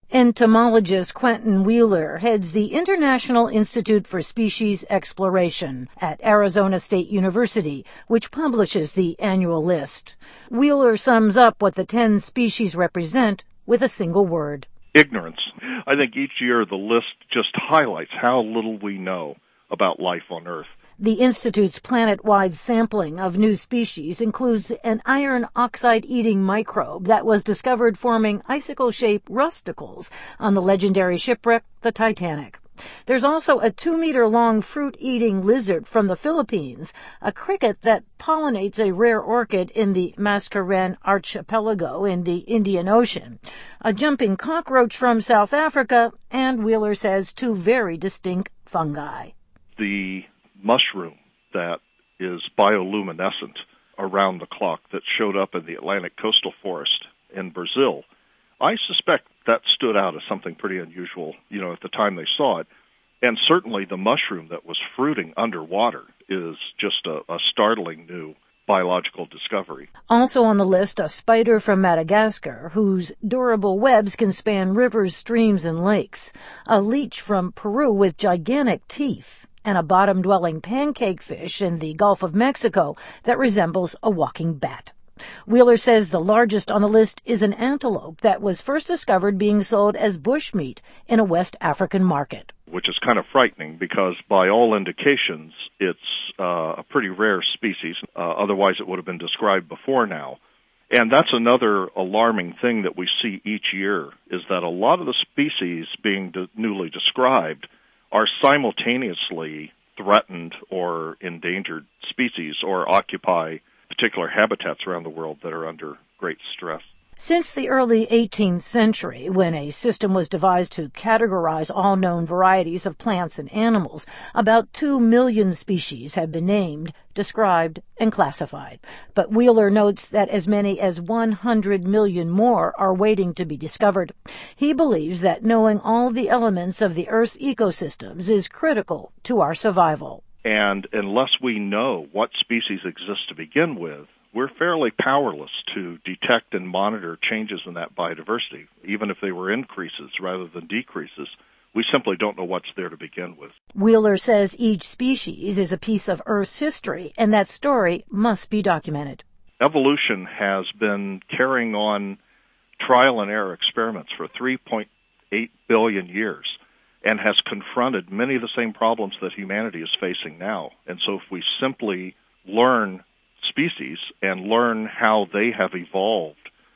Entomologist Quentin Wheeler heads the International Institute for Species Exploration at Arizona State University, which publishes the annual list. Wheeler sums up what the 10 species represent with a single word: ignorance. I think each year the list just highlights how little we know about life on Earth. The Institute's planet-wide sampling of new species includes an iron oxide-eating microbe that was discovered forming icicle-shaped rusticles on the legendary shipwreck, the Titanic. There's also a 2-meter-long fruit-eating lizard from the Philippines, a cricket that pollinates a rare orchid in the Mascaren Archipelago in the Indian Ocean, a jumping cockroach from South Africa, and Wheeler says 2 very distinct fungi. The mushroom that is bioluminescent around the clock that showed up in the Atlantic coastal forest in Brazil, I suspect that stood out as something pretty unusual, at the time they saw it. And certainly the mushroom that was fruiting underwater is just a startling new biological discovery. Also on the list, a spider from Madagascar whose durable webs can span rivers, streams, and lakes, a leech from Peru with gigantic teeth, and a bottom-dwelling pancake fish in the Gulf of Mexico that resembles a walking bat. Wheeler says the largest on the list is an antelope that was first discovered being sold as bushmeat in a West African market. Which is kind of frightening because by all indications it's a pretty rare species. Otherwise it would have been described before now. And that's another alarming thing that we see each year, is that a lot of the species being newly described are simultaneously threatened or endangered species or occupy particular habitats around the world that are under great stress. Since the early 18th century, when a system was devised to categorize all known varieties of plants and animals, about 2 million species have been named, described, and classified. But Wheeler notes that as many as 100 million more are waiting to be discovered. He believes that knowing all the elements of the Earth's ecosystems is critical to our survival. And unless we know what species exist to begin with, we're fairly powerless to detect and monitor changes in that biodiversity, even if they were increases rather than decreases. We simply don't know what's there to begin with. Wheeler says each species is a piece of Earth's history, and that story must be documented. Evolution has been carrying on trial and error experiments for 3.8 billion years and has confronted many of the same problems that humanity is facing now. And so if we simply learn species and learn how they have evolved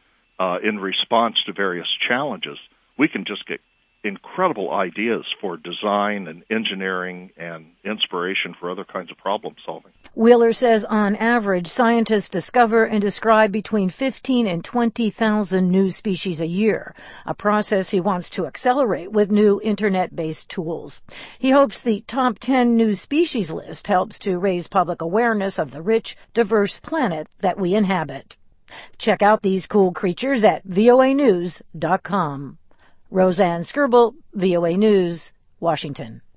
in response to various challenges, we can just get incredible ideas for design and engineering and inspiration for other kinds of problem solving. Wheeler says on average, scientists discover and describe between 15 and 20,000 new species a year, a process he wants to accelerate with new internet-based tools. He hopes the top 10 new species list helps to raise public awareness of the rich, diverse planet that we inhabit. Check out these cool creatures at voanews.com. Roseanne Skirble, VOA News, Washington.